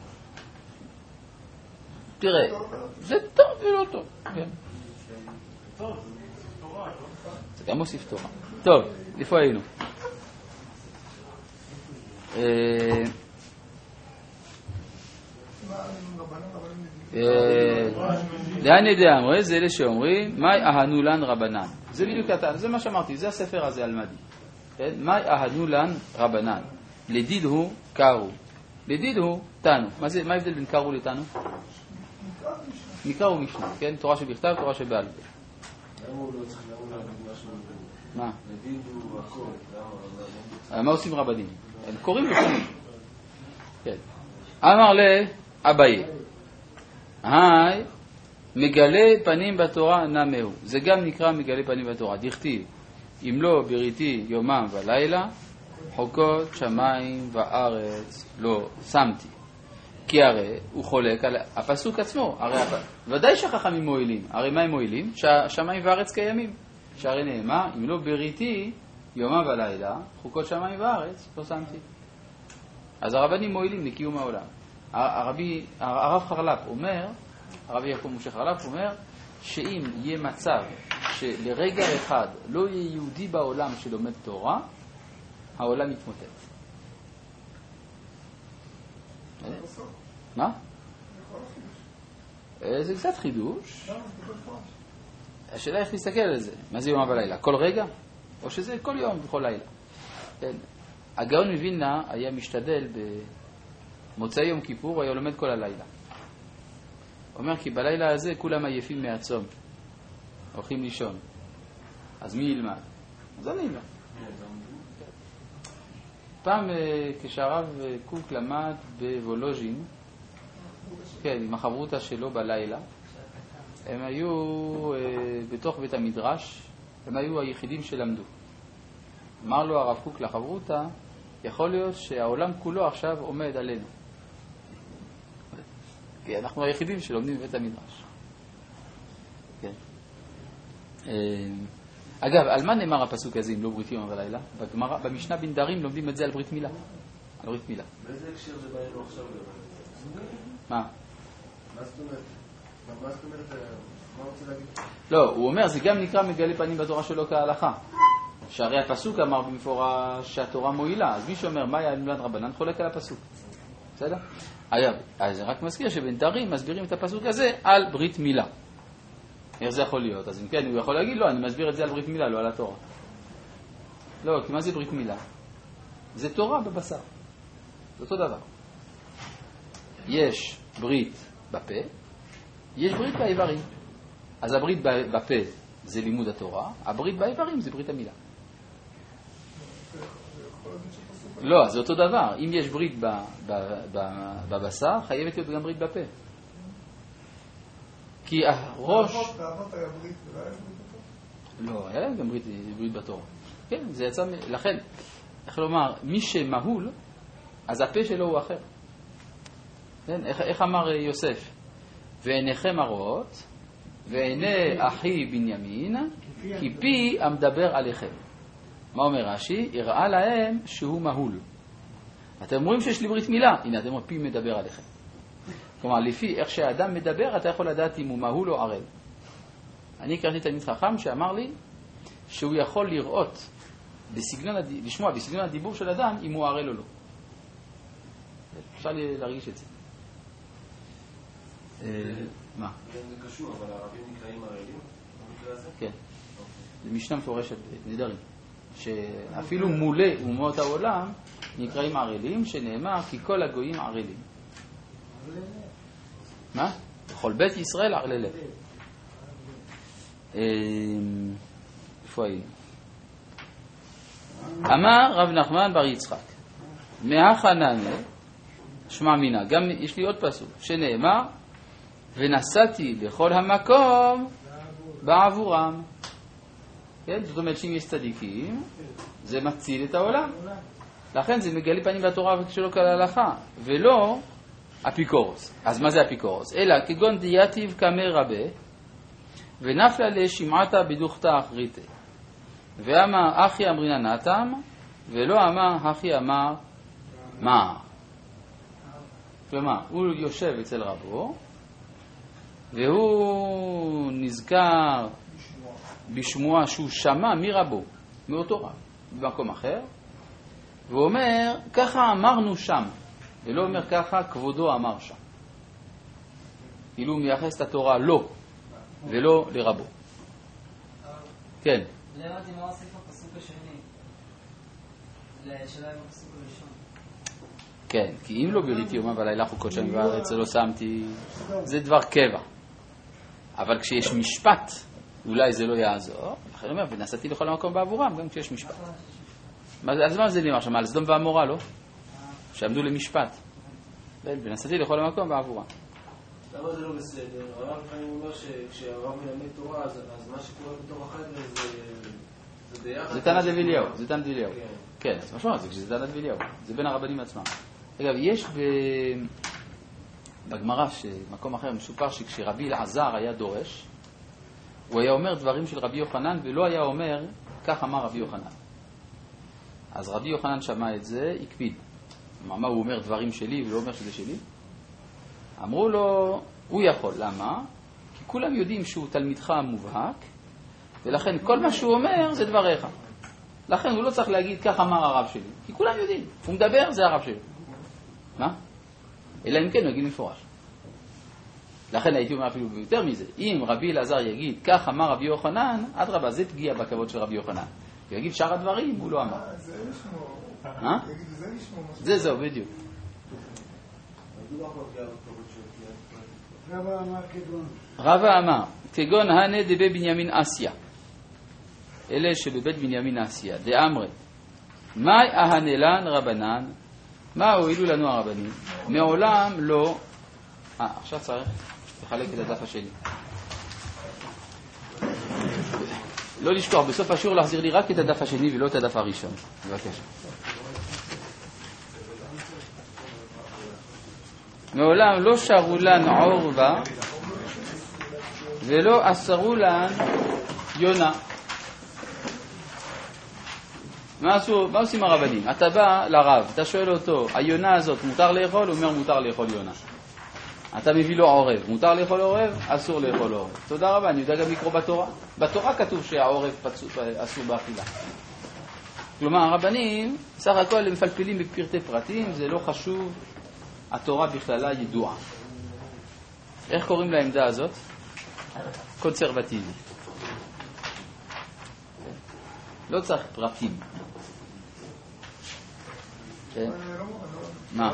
תראה, זה טוב ולא טוב. כן. טוב, זה מוסיף תורה, לא? זה גם מוסיף תורה. טוב, איפה היינו? דעני דאמרי, זה אלה שאומרים, מאי אהנו לן רבנן. זה בדיוק קטן, זה מה שאמרתי, זה הספר הזה על מדי. מאי אהנו לן רבנן. לדיד הוא קרו. לדיד הוא תנו. מה ההבדל בין קרו לתנו? מקרא ומשנה, כן? תורה שבכתב, תורה שבעל פה. למה הוא לא צריך להגיד משהו? מה? לדיד הוא הכל. מה עושים רבנים? הם קוראים לפעמים. כן. אמר לאביי, היי, מגלה פנים בתורה נמהו. זה גם נקרא מגלה פנים בתורה. דכתיב, אם לא בריתי יומם ולילה, חוקות שמיים וארץ לא שמתי. כי הרי הוא חולק על הפסוק עצמו. ודאי שהחכמים מועילים. הרי מה הם מועילים? שהשמיים וארץ קיימים. שהרי נאמר, אם לא בריתי יומם ולילה, חוקות שמיים וארץ לא שמתי. אז הרבנים מועילים לקיום העולם. הרב חרל"פ אומר, הרב יעקב משה חרל"פ אומר, שאם יהיה מצב שלרגע אחד לא יהיה יהודי בעולם שלומד תורה, העולם יתמוטט. מה? זה קצת חידוש. השאלה איך להסתכל על זה. מה זה יומם ולילה? כל רגע? או שזה כל יום וכל לילה? כן. הגאון מווילנה היה משתדל במוצאי יום כיפור, הוא היה לומד כל הלילה. הוא אומר כי בלילה הזה כולם עייפים מהצום. הולכים לישון. אז מי ילמד? אז אני ילמד. פעם כשהרב קוק למד בוולוז'ין, כן, עם החברותה שלו בלילה, הם היו בתוך בית המדרש, הם היו היחידים שלמדו. אמר לו הרב קוק לחברותה, יכול להיות שהעולם כולו עכשיו עומד עלינו. כי אנחנו היחידים שלומדים בבית המדרש. כן. אגב, על מה נאמר הפסוק הזה אם לא ברית יום ולילה? במשנה בנדרים לומדים את זה על ברית מילה. על ברית מילה. באיזה הקשר זה בעינו עכשיו? מה? מה זאת אומרת? מה רוצה להגיד? לא, הוא אומר, זה גם נקרא מגלה פנים בתורה שלו כהלכה. שהרי הפסוק אמר במפורש שהתורה מועילה, אז מי שאומר מה היה נולד רבנן חולק על הפסוק. בסדר? אז זה רק מזכיר שבנדרים מסבירים את הפסוק הזה על ברית מילה. איך זה יכול להיות? אז אם כן, הוא יכול להגיד, לא, אני מסביר את זה על ברית מילה, לא על התורה. לא, כי מה זה ברית מילה? זה תורה בבשר. זה אותו דבר. יש ברית בפה, יש ברית באיברים. אז הברית בפה זה לימוד התורה, הברית באיברים זה ברית המילה. לא, זה אותו דבר. אם יש ברית בבשר, חייבת להיות גם ברית בפה. כי הראש... באבות היה ברית ולא היה ברית בתורה? לא, היה להם גם ברית בתורה. כן, זה יצא... לכן, איך לומר, מי שמהול, אז הפה שלו הוא אחר. כן? איך אמר יוסף? ועיניכם הרות, ועיני אחי בנימין, כי פי המדבר עליכם. מה אומר רש"י? הראה להם שהוא מהול. אתם אומרים שיש לי ברית מילה, הנה אתם אומרים פי מדבר עליכם. כלומר, לפי איך שהאדם מדבר, אתה יכול לדעת אם הוא מהול או ערל. אני קראתי תלמיד חכם שאמר לי שהוא יכול לראות, לשמוע בסגנון הדיבור של אדם אם הוא ערל או לא. אפשר להרגיש את זה. מה? זה קשור, אבל הערבים נקראים ערלים במקרה הזה? כן. זה משנה מפורשת נדרים. שאפילו מולי אומות העולם נקראים ערלים, שנאמר כי כל הגויים ערלים. מה? בכל בית ישראל ערלי לב. איפה היינו? אמר רב נחמן בר יצחק, מהחננה, שמע מינה, גם יש לי עוד פסוק, שנאמר, ונסעתי בכל המקום בעבורם. כן? זאת אומרת שאם יש צדיקים, זה מציל את העולם. לכן זה מגלה פנים בתורה שלו כהלכה, ולא אפיקורוס. אז מה זה אפיקורוס? אלא כגון דייתיב קמא רבה, ונפלה לשמעתה בדוכתה אחריתה. ואמר אחי אמרינן נתם, ולא אמר אחי אמר מה. כלומר, הוא יושב אצל רבו, והוא נזכר בשמועה שהוא שמע מרבו, מאותו רב, במקום אחר, והוא אומר, ככה אמרנו שם, ולא אומר ככה כבודו אמר שם. כאילו הוא מייחס את התורה לא, ולא לרבו. כן. לא הבנתי מה הוסיף הפסוק השני, שלא היה בפסוק הראשון. כן, כי אם לא בריתי יומם ולילה חוקות שאני בארץ, לא שמתי, זה דבר קבע. אבל כשיש משפט, אולי זה לא יעזור. אחרי אומר, ונסעתי לכל המקום בעבורם, גם כשיש משפט. אז מה זה נאמר שם? על סדום ועמורה, לא? שעמדו למשפט. ונסעתי לכל המקום בעבורם. למה זה לא בסדר? הרב לפעמים אומר שכשהרב מלמד תורה, אז מה שקורה בתור החדר זה ביחד. זה תנא דביליהו, זה תנא דביליהו. כן, אז משמעות, זה כשזה תנא דביליהו. זה בין הרבנים עצמם. אגב, יש בגמרא, שמקום אחר מסופר שכשרבי אלעזר היה דורש, הוא היה אומר דברים של רבי יוחנן, ולא היה אומר, כך אמר רבי יוחנן. אז רבי יוחנן שמע את זה, הקפיד. מה הוא אומר דברים שלי ולא אומר שזה שלי? אמרו לו, הוא יכול. למה? כי כולם יודעים שהוא תלמידך מובהק, ולכן כל מה שהוא אומר זה דבריך. לכן הוא לא צריך להגיד, כך אמר הרב שלי. כי כולם יודעים. הוא מדבר, זה הרב שלי. מה? אלא אם כן הוא יגיד מפורש. לכן הייתי אומר אפילו יותר מזה, אם רבי אלעזר יגיד, כך אמר רבי יוחנן, אדרבה, זה פגיעה בכבוד של רבי יוחנן. הוא יגיד שאר הדברים, הוא לא אמר. זה לשמור. יגיד, זה לשמור. זהו, בדיוק. רבא אמר, כגון הנה דבי בנימין אסיה. אלה שבבית בנימין אסיה, דאמרי. מאי אהנלן רבנן, מה הועילו לנו הרבנים? מעולם לא... עכשיו צריך לחלק את הדף השני. לא לשכוח, בסוף השיעור להחזיר לי רק את הדף השני ולא את הדף הראשון. בבקשה. מעולם לא שרו לן עורבה ולא אסרו לן יונה. מה עושים הרבנים? אתה בא לרב, אתה שואל אותו, היונה הזאת מותר לאכול? הוא אומר מותר לאכול יונה. אתה מביא לו עורב, מותר לאכול עורב? אסור לאכול עורב. תודה רבה, אני יודע גם לקרוא בתורה. בתורה כתוב שהעורב אסור באכילה. כלומר, הרבנים, סך הכל הם מפלפלים בפרטי פרטים, זה לא חשוב, התורה בכללה ידועה. איך קוראים לעמדה הזאת? קונסרבטיבי. לא צריך פרטים. מה?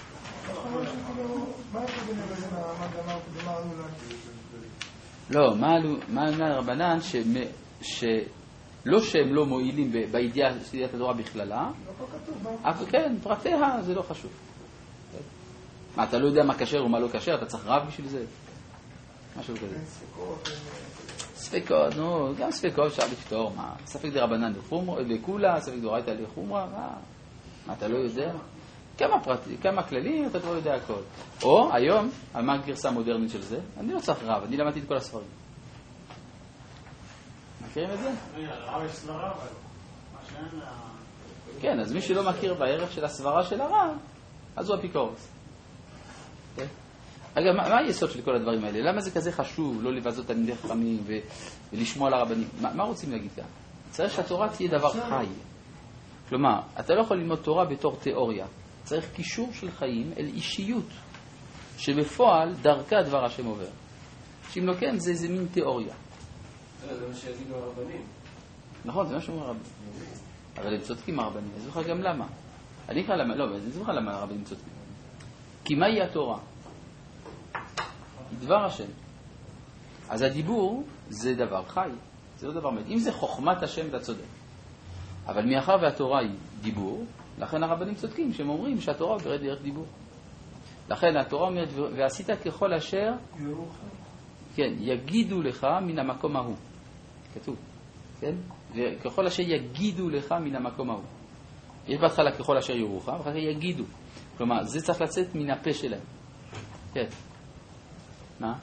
לא, מה אמר הרבנן שלא שהם לא מועילים בידיעת התורה בכללה, אבל כן, פרטיה זה לא חשוב. מה, אתה לא יודע מה כשר ומה לא כשר, אתה צריך רב בשביל זה? משהו כזה. ספקות, נו, גם ספקות אפשר לפתור, מה? ספק דרבנן לכולה, ספק דאורייתא לחומרא, מה, אתה לא יודע? כמה כללים, אתה כבר יודע הכל. או, היום, על מה הגרסה המודרנית של זה? אני לא צריך רב, אני למדתי את כל הספרים. מכירים את זה? הרב יש סברה, אבל מה שאין לה... כן, אז מי שלא מכיר בערך של הסברה של הרב, אז הוא אפיקורוס. אגב, מה היסוד של כל הדברים האלה? למה זה כזה חשוב לא לבזות תלמידי חכמים ולשמוע על הרבנים? מה רוצים להגיד כאן? צריך שהתורה תהיה דבר חי. כלומר, אתה לא יכול ללמוד תורה בתור תיאוריה. צריך קישור של חיים אל אישיות, שבפועל דרכה דבר השם עובר. שאם לא כן, זה איזה מין תיאוריה. זה מה שיגידו הרבנים. נכון, זה מה שאומר הרבנים. אבל הם צודקים הרבנים. אני זוכר גם למה. אני זוכר למה הרבנים צודקים. כי מהי התורה? היא דבר השם. אז הדיבור זה דבר חי. זה לא דבר מת. אם זה חוכמת השם, אתה צודק. אבל מאחר והתורה היא דיבור, לכן הרבנים צודקים, שהם אומרים שהתורה עוברת דרך דיבור. לכן התורה אומרת, ועשית ככל אשר, כן, יגידו לך מן המקום ההוא. כתוב, כן? וככל אשר יגידו לך מן המקום ההוא. יש בהתחלה ככל אשר יורוך, ואחר כך יגידו. כלומר, זה צריך לצאת מן הפה שלהם. כן. מה?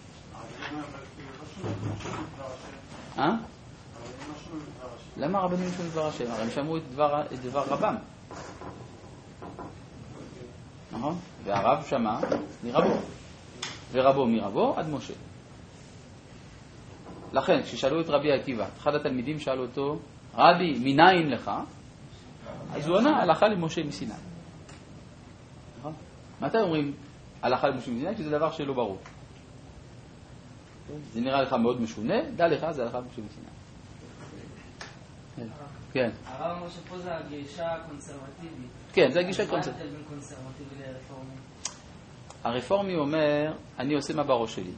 למה הרבנים שומעים דבר השם? הרי הם שמעו את דבר רבם. נכון? והרב שמע מרבו. ורבו מרבו עד משה. לכן, כששאלו את רבי עקיבא, אחד התלמידים שאל אותו, רבי, מניין לך? אז הוא ענה, הלכה למשה מסיני. נכון? מתי אומרים הלכה למשה מסיני? כי זה דבר שלא ברור. זה נראה לך מאוד משונה, דע לך, זה הלכה למשה מסיני. כן. הרב אמר שפה זה הגישה הקונסרבטיבית. כן, זה הגישה הקונסרבטיבית. מה ההבדל בין קונסרבטיבי לרפורמי? הרפורמי אומר, אני עושה מה בראש שלי.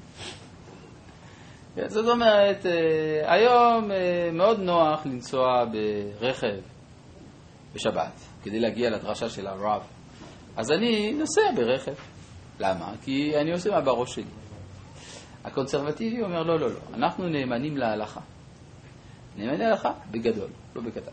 זאת אומרת, היום מאוד נוח לנסוע ברכב בשבת, כדי להגיע לדרשה של הרב. אז אני נוסע ברכב. למה? כי אני עושה מה בראש שלי. הקונסרבטיבי אומר, לא, לא, לא. אנחנו נאמנים להלכה. נאמנים להלכה בגדול, לא בקטן.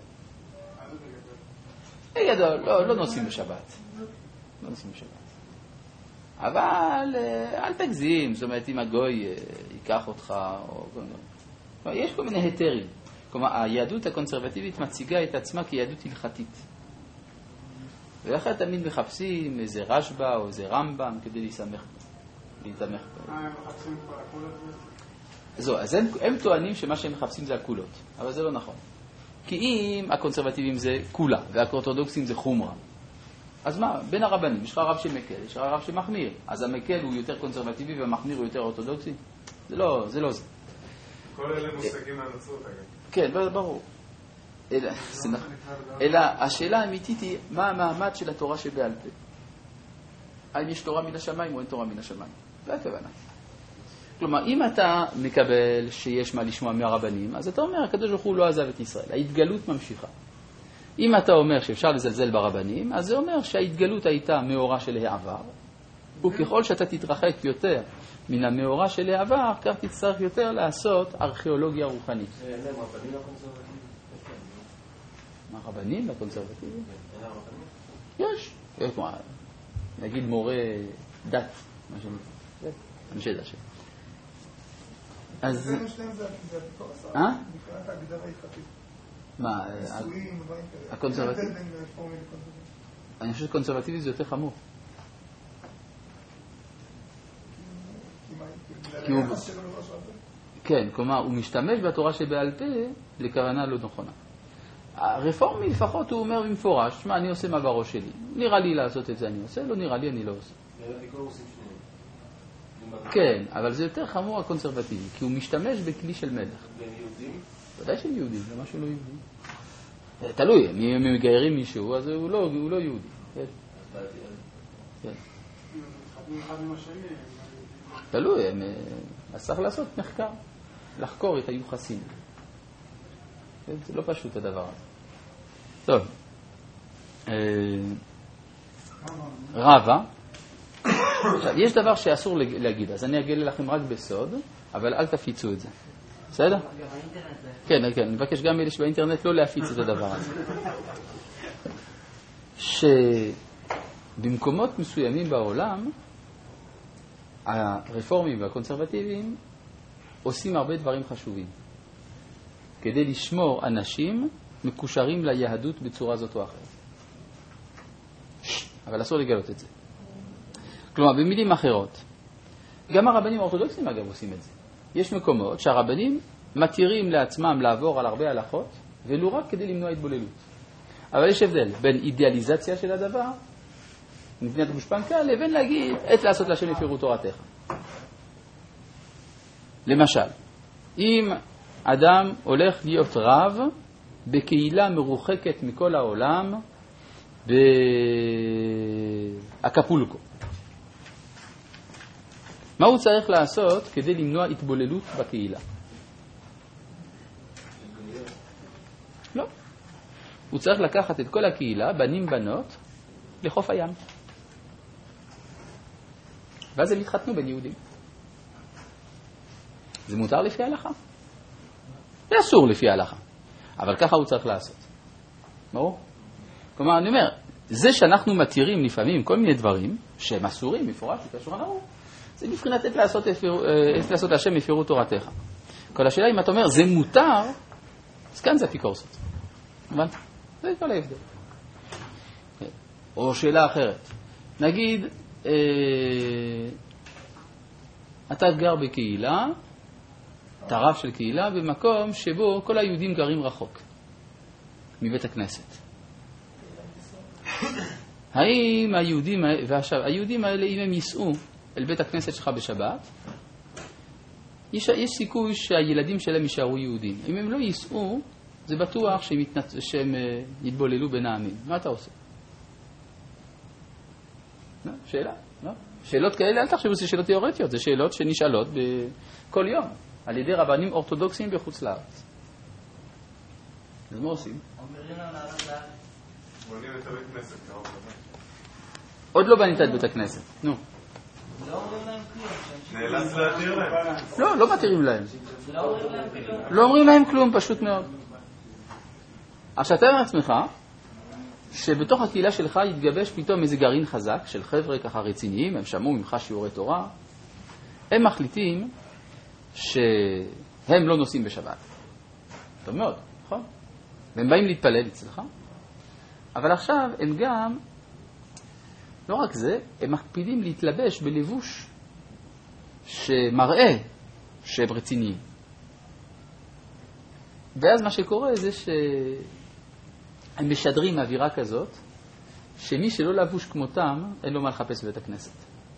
בגדול, לא נוסעים בשבת. לא נוסעים בשבת. אבל אל תגזים, זאת אומרת, אם הגוי ייקח אותך, או... יש כל מיני היתרים. כלומר, היהדות הקונסרבטיבית מציגה את עצמה כיהדות הלכתית. ולכן תמיד מחפשים איזה רשב"א או איזה רמב"ם כדי להתמך בו. הם מחפשים כבר הקולות? זו, אז הם טוענים שמה שהם מחפשים זה הקולות, אבל זה לא נכון. כי אם הקונסרבטיבים זה קולה והאורתודוקסים זה חומרה, אז מה, בין הרבנים, יש לך רב שמקל, יש לך רב שמחמיר, אז המקל הוא יותר קונסרבטיבי והמחמיר הוא יותר אורתודוקסי? זה לא זה. כל אלה מושגים מהנצרות, אגב. כן, ברור. אלא השאלה האמיתית היא, מה המעמד של התורה שבעל פה? האם יש תורה מן השמיים או אין תורה מן השמיים? זה הכוונה. כלומר, אם אתה מקבל שיש מה לשמוע מהרבנים, אז אתה אומר, הקדוש ברוך הוא לא עזב את ישראל. ההתגלות ממשיכה. אם אתה אומר שאפשר לזלזל ברבנים, אז זה אומר שההתגלות הייתה מאורע של העבר, וככל שאתה תתרחק יותר מן המאורע של העבר, כך תצטרך יותר לעשות ארכיאולוגיה רוחנית. אין להם רבנים לקונסרבטיביים? מה, רבנים לקונסרבטיביים? יש. נגיד מורה דת, מה שנקרא. אנשי דת. אז... זה משלם זה אפיקורס? מבחינת ההגדרה ההלכתית. מה? נישואים, דברים כאלה. הקונסרבטיבי? אין הבדל בין רפורמי לקונסרבטיבי. אני חושב שקונסרבטיבי זה יותר חמור. כי הוא... היחס שלו לראש רבי? כן, כלומר, הוא משתמש בתורה שבעל פה לכוונה לא נכונה. הרפורמי לפחות הוא אומר במפורש, מה, אני עושה מה בראש שלי. נראה לי לעשות את זה אני עושה, לא נראה לי אני לא עושה. כן, אבל זה יותר חמור הקונסרבטיבי, כי הוא משתמש בכלי של מלך. והם יהודים? ודאי שהם יהודים, זה משהו לא יהודי. תלוי, אם הם מגיירים מישהו, אז הוא לא יהודי. כן. מתחתנים אחד עם השני. תלוי, אז צריך לעשות מחקר, לחקור את היוחסין. זה לא פשוט הדבר הזה. טוב. רבא. עכשיו, יש דבר שאסור להגיד, אז אני אגלה לכם רק בסוד, אבל אל תפיצו את זה. בסדר? כן, אני מבקש גם אלה שבאינטרנט לא להפיץ את הדבר הזה. שבמקומות מסוימים בעולם, הרפורמים והקונסרבטיביים עושים הרבה דברים חשובים. כדי לשמור אנשים מקושרים ליהדות בצורה זאת או אחרת. אבל אסור לגלות את זה. כלומר, במילים אחרות, גם הרבנים האורתודוקסים אגב עושים את זה. יש מקומות שהרבנים מתירים לעצמם לעבור על הרבה הלכות, ולא רק כדי למנוע התבוללות. אבל יש הבדל בין אידיאליזציה של הדבר, נבניית גושפנקה, לבין להגיד, עת לעשות להשם יפירו תורתך. למשל, אם אדם הולך להיות רב בקהילה מרוחקת מכל העולם באקפולקו. מה הוא צריך לעשות כדי למנוע התבוללות בקהילה? לא. הוא צריך לקחת את כל הקהילה, בנים בנות, לחוף הים. ואז הם התחתנו בין יהודים. זה מותר לפי ההלכה? זה אסור לפי ההלכה. אבל ככה הוא צריך לעשות. ברור? כלומר, אני אומר, זה שאנחנו מתירים לפעמים כל מיני דברים שהם אסורים, מפורש, בקשור הנאור, זה מבחינת עת לעשות להשם יפירו תורתך. כל השאלה אם אתה אומר, זה מותר, אז כאן זה אפיקורסות. אבל זה כל ההבדל. או שאלה אחרת. נגיד, אתה גר בקהילה, אתה רב של קהילה, במקום שבו כל היהודים גרים רחוק מבית הכנסת. האם היהודים האלה, אם הם ייסעו אל בית הכנסת שלך בשבת, יש סיכוי שהילדים שלהם יישארו יהודים. אם הם לא ייסעו, זה בטוח שהם יתבוללו בין העמים. מה אתה עושה? שאלה? לא? שאלות כאלה, אל תחשבו שזה שאלות תיאורטיות, זה שאלות שנשאלות בכל יום על ידי רבנים אורתודוקסיים בחוץ לארץ. אז מה עושים? בונים את הבית כנסת קרוב לבית. עוד לא בנית את בית הכנסת. נו. לא אומרים להם כלום. נאלץ להתיר להם. לא מתירים להם. לא אומרים להם כלום, פשוט מאוד. עכשיו תאר לעצמך שבתוך הקהילה שלך יתגבש פתאום איזה גרעין חזק של חבר'ה ככה רציניים, הם שמעו ממך שיעורי תורה, הם מחליטים שהם לא נוסעים בשבת. טוב מאוד, נכון? והם באים להתפלל אצלך, אבל עכשיו הם גם, לא רק זה, הם מקפידים להתלבש בלבוש שמראה שהם רציניים. ואז מה שקורה זה שהם משדרים אווירה כזאת שמי שלא לבוש כמותם, אין לו מה לחפש בבית הכנסת.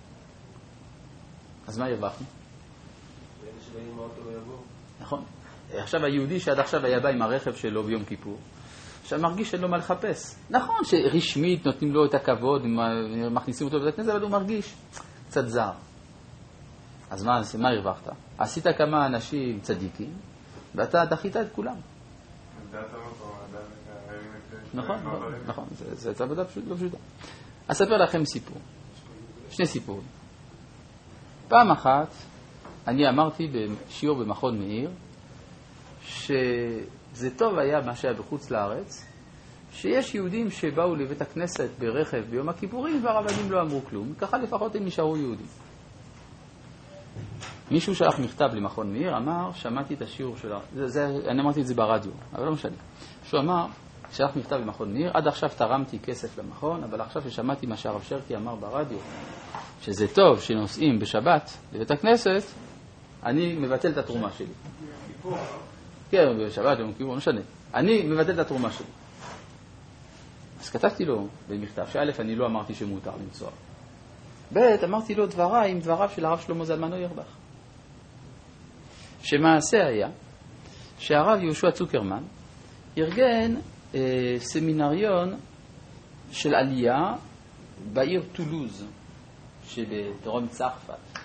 אז מה הרווחנו? ואלה שבאים עם האוטו לא יבואו. נכון. עכשיו היהודי שעד עכשיו היה בא עם הרכב שלו ביום כיפור, עכשיו מרגיש שאין לו מה לחפש. נכון שרשמית נותנים לו את הכבוד, מכניסים אותו בבית הכנסת, אבל הוא מרגיש קצת זר. אז מה הרווחת? עשית כמה אנשים צדיקים, ואתה דחית את כולם. נכון, נכון, זה עבודה לא פשוטה. אספר לכם סיפור, שני סיפורים. פעם אחת אני אמרתי בשיעור במכון מאיר שזה טוב היה מה שהיה בחוץ לארץ, שיש יהודים שבאו לבית הכנסת ברכב ביום הכיפורים והרבנים לא אמרו כלום, ככה לפחות הם נשארו יהודים. מישהו שלח מכתב למכון מאיר, אמר, שמעתי את השיעור שלה, אני אמרתי את זה ברדיו, אבל לא משנה. שהוא אמר, שלח מכתב למכון מאיר, עד עכשיו תרמתי כסף למכון, אבל עכשיו ששמעתי מה שהרב שרקי אמר ברדיו, שזה טוב שנוסעים בשבת לבית הכנסת, אני מבטל את התרומה שלי. כן, בשבת, ביום כיפור, לא משנה. אני מבטל את התרומה שלי. אז כתבתי לו במכתב, שא' אני לא אמרתי שמותר לנסוע. ב' אמרתי לו דבריי עם דבריו של הרב שלמה זלמן אוירבך. שמעשה היה שהרב יהושע צוקרמן ארגן סמינריון של עלייה בעיר טולוז שבדרום צרפת.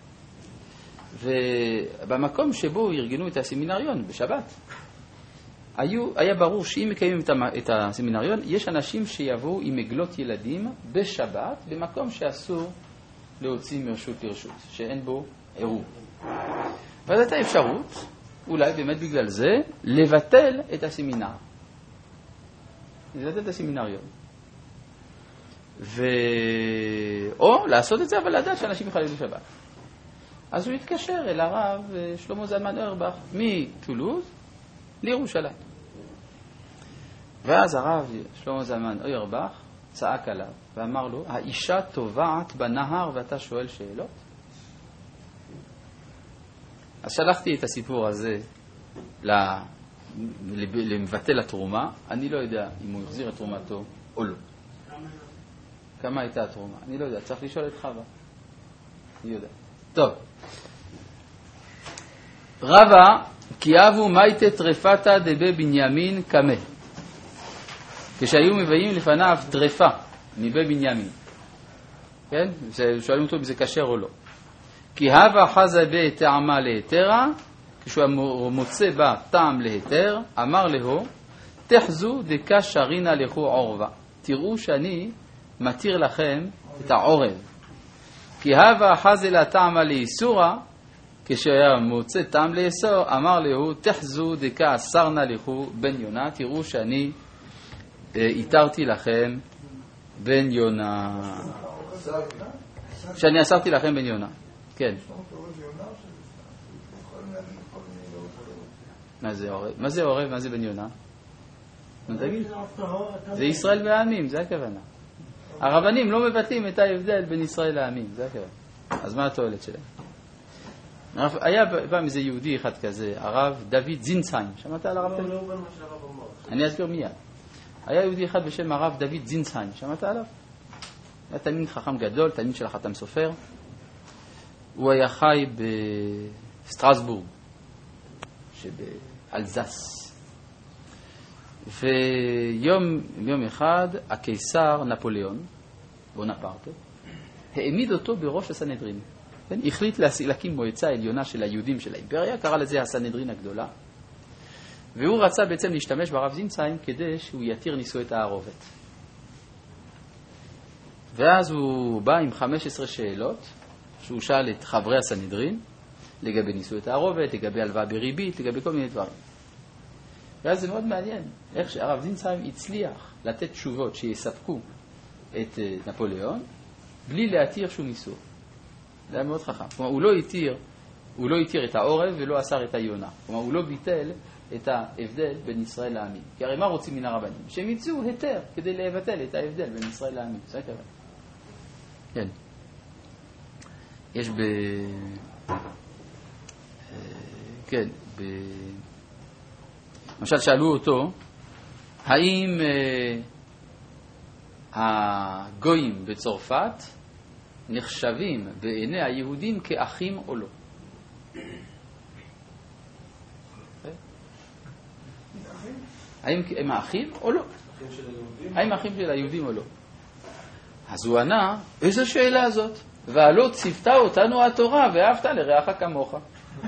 ובמקום שבו ארגנו את הסמינריון בשבת, היה ברור שאם מקיימים את הסמינריון, יש אנשים שיבואו עם עגלות ילדים בשבת במקום שאסור להוציא מרשות לרשות, שאין בו עירוב. ואז הייתה אפשרות, אולי באמת בגלל זה, לבטל את הסמינר. לבטל את הסמינריון. או לעשות את זה, אבל לדעת שאנשים יחללו בשבת. אז הוא התקשר אל הרב שלמה זלמן אוירבך מטולוז לירושלים. ואז הרב שלמה זלמן אוירבך צעק עליו ואמר לו, האישה טובעת בנהר ואתה שואל שאלות? אז שלחתי את הסיפור הזה למבטל התרומה. אני לא יודע אם הוא יחזיר את תרומתו או לא. כמה הייתה התרומה? אני לא יודע, צריך לשאול את חווה. אני יודע. טוב. רבא, כי אבו מייטה טרפתה דבי בנימין קמה. כשהיו מביאים לפניו טרפה מבי בנימין. כן? שואלים אותו אם זה כשר או לא. כי הווה חזה בי טעמה להיתרה, כשהוא מוצא בה טעם להיתר, אמר לו, תחזו דקה שרינה לכו עורבה. תראו שאני מתיר לכם את העורב. כי הווה חזה לה טעמה לאיסורה, כשהיה מוצא טעם לאסור, אמר לו, תחזו דקה אסרנה לכו בן יונה, תראו שאני איתרתי לכם בן יונה. שאני אסרתי לכם בן יונה. כן. מה זה עורב? מה זה עורב? מה זה בן יונה? תגיד. זה ישראל והעמים, זה הכוונה. הרבנים לא מבטאים את ההבדל בין ישראל והעמים, זה הכוונה. אז מה התועלת שלהם? היה פעם איזה יהודי אחד כזה, הרב דוד זינסהיים. שמעת על הרב דוד? אני אסביר מיד. היה יהודי אחד בשם הרב דוד זינסהיים. שמעת עליו? היה תלמיד חכם גדול, תלמיד של החתם סופר. הוא היה חי בסטרסבורג, שבאלזס. ויום אחד הקיסר נפוליאון, בונפרטה, העמיד אותו בראש הסנהדרין. החליט להקים מועצה עליונה של היהודים של האימפריה, קרא לזה הסנהדרין הגדולה. והוא רצה בעצם להשתמש ברב זינסהיים כדי שהוא יתיר נישואי תערובת. ואז הוא בא עם 15 שאלות, שהוא שאל את חברי הסנהדרין, לגבי נישואי תערובת, לגבי הלוואה בריבית, לגבי כל מיני דברים. ואז זה מאוד מעניין, איך שהרב זינסהיים הצליח לתת תשובות שיספקו את נפוליאון, בלי להתיר שום איסור. זה היה מאוד חכם. כלומר, הוא לא התיר את העורב ולא אסר את היונה. כלומר, הוא לא ביטל את ההבדל בין ישראל לעמים. כי הרי מה רוצים מן הרבנים? שהם יצאו היתר כדי לבטל את ההבדל בין ישראל לעמים. זה הכוונה. כן. יש כן, למשל שאלו אותו, הגויים בצרפת נחשבים בעיני היהודים כאחים או לא. האם הם האחים או לא? האם האחים של היהודים או לא? אז הוא ענה, איזו שאלה זאת? והלא ציוותה אותנו התורה, ואהבת לרעך כמוך.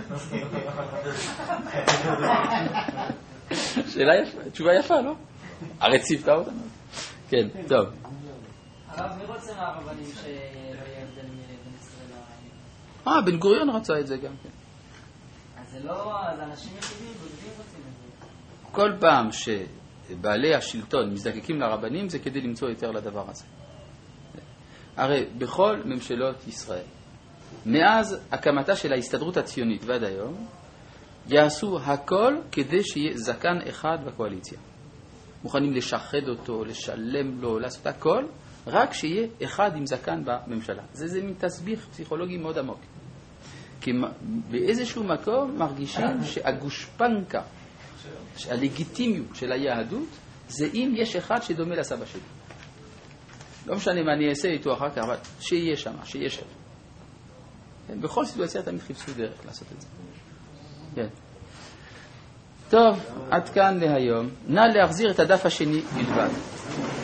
שאלה יפה, תשובה יפה, לא? הרי ציוותה אותנו. כן, טוב. הרב, מי רוצה מהרבנים שלא יהיה הבדל בין ישראל לערבים? בן גוריון רצה את זה גם כן. אז זה לא, אז אנשים יחידים, בודדים רוצים את זה. כל פעם שבעלי השלטון מזדקקים לרבנים, זה כדי למצוא יותר לדבר הזה. הרי בכל ממשלות ישראל, מאז הקמתה של ההסתדרות הציונית ועד היום, יעשו הכל כדי שיהיה זקן אחד בקואליציה. מוכנים לשחד אותו, לשלם לו, לעשות הכל, רק שיהיה אחד עם זקן בממשלה. זה מין תסביך פסיכולוגי מאוד עמוק. כי באיזשהו מקום מרגישים שהגושפנקה, הלגיטימיות של היהדות, זה אם יש אחד שדומה לסבא שלי. לא משנה מה אני אעשה איתו אחר כך, אבל שיהיה שם, שיהיה שם. כן, בכל סיטואציה תמיד חיפשו דרך לעשות את זה. כן. טוב, עד כאן להיום. נא להחזיר את הדף השני בלבד.